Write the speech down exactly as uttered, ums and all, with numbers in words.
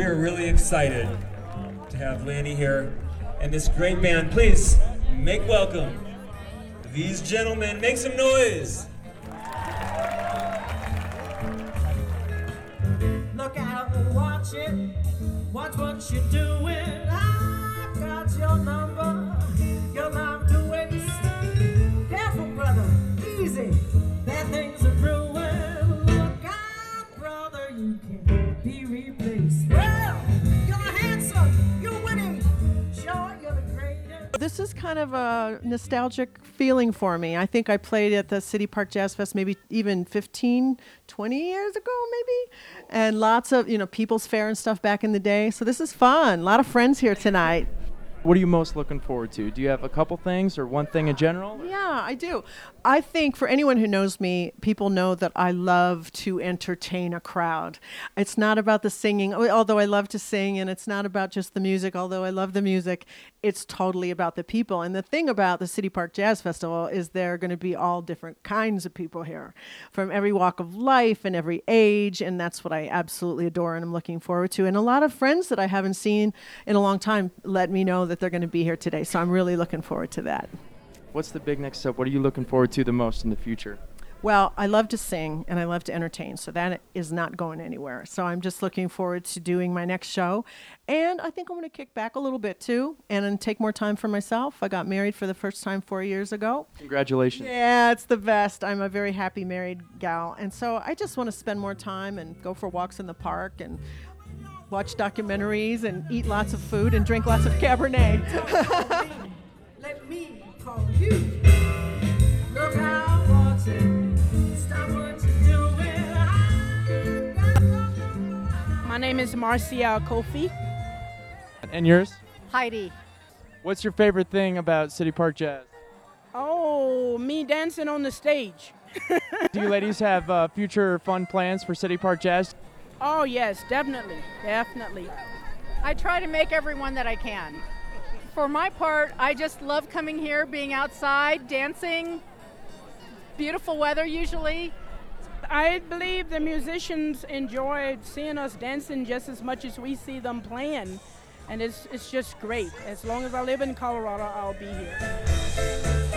are really excited to have Lanny here and this great band. Please make welcome these gentlemen. Make some noise. Look out and watch it. Watch what you're doing. I got your number. Your love to waste. Careful, brother. Easy. Bad things are brewing. Look out, brother. You can be replaced. Well, you're handsome. You're winning. Sure, you're the greatest. This is kind of a nostalgic feeling for me. I think I played at the City Park Jazz Fest maybe even fifteen, twenty years ago maybe. And lots of, you know, People's Fair and stuff back in the day. So this is fun. A lot of friends here tonight. What are you most looking forward to? Do you have a couple things or one thing in general? Yeah, I do. I think for anyone who knows me, people know that I love to entertain a crowd. It's not about the singing, although I love to sing, and it's not about just the music, although I love the music. It's totally about the people. And the thing about the City Park Jazz Festival is there are going to be all different kinds of people here from every walk of life and every age, and that's what I absolutely adore and I'm looking forward to. And a lot of friends that I haven't seen in a long time let me know that they're going to be here today, so I'm really looking forward to that. What's the big next step? What are you looking forward to the most in the future? Well, I love to sing and I love to entertain, so that is not going anywhere. So I'm just looking forward to doing my next show. And I think I'm going to kick back a little bit too and then take more time for myself. I got married for the first time four years ago. Congratulations. Yeah, it's the best. I'm a very happy married gal. And so I just want to spend more time and go for walks in the park and watch documentaries and eat lots of food and drink lots of Cabernet. Let me call you. Look out, watch it. Stop what you're doing. My name is Marcia Kofi. And yours? Heidi. What's your favorite thing about City Park Jazz? Oh, me dancing on the stage. Do you ladies have uh, future fun plans for City Park Jazz? Oh, yes, definitely, definitely. I try to make everyone that I can. For my part, I just love coming here, being outside, dancing, beautiful weather usually. I believe the musicians enjoyed seeing us dancing just as much as we see them playing, and it's it's just great. As long as I live in Colorado, I'll be here.